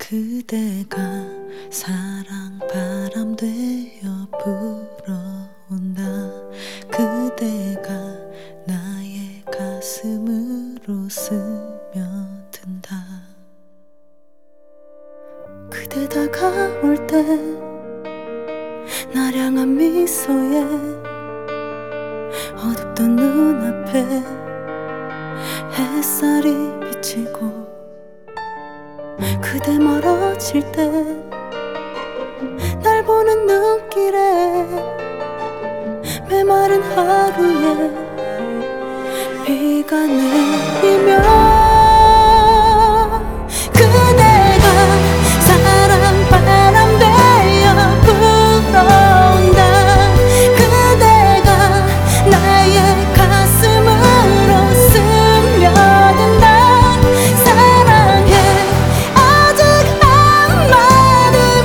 그대가 사랑 바람 되어 불어온다. 그대가 나의 가슴으로 스며든다. 그대 다가올 때 날 향한 미소에 어둡던 눈앞에 햇살이 비치고, 그대 멀어질 때 날 보는 눈길에 메마른 하루에 비가 내리면 그대가 사랑 바람 되어 불어온다. 그대가 나의 가슴으로 스며든다. 사랑해 아직 한마디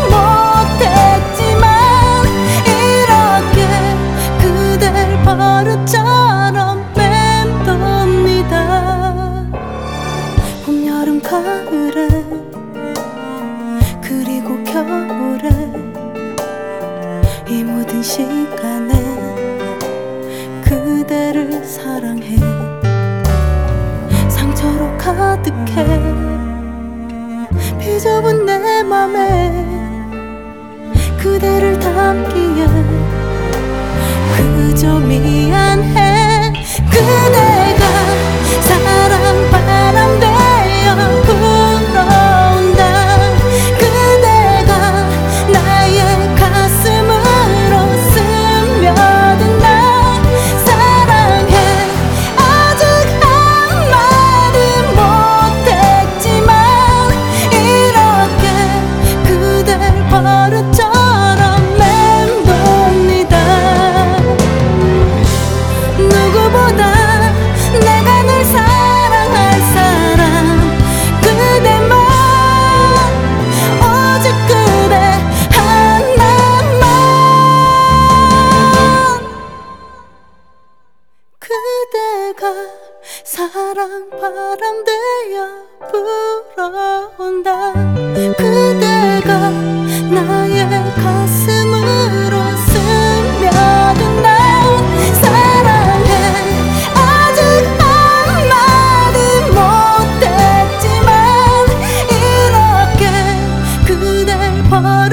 못했지만 이렇게 그댈 버릇처럼 맴돕니다. 봄, 여름, 가을에 그리고 겨울에 이 모든 시간에 그대를 사랑해. 상처로 가득해 비좁은 내 맘에 그대를 담기에 그저 미안해. 그대가 사랑 바람 되어 불어온다. 그대가 나의 가슴으로 스며든다. 사랑해 아직 한마디 못했지만 이렇게 그댈 버릇처럼 맴돕니다. 누구보다 내가 널 사랑할 사람 그대만, 오직 그대 하나만. 그대가 사랑 바람 되어 불어온다. 그대가 나의 가슴으로 스며든다. 사랑해 아직 한마디 못했지만 이렇게 그댈 버려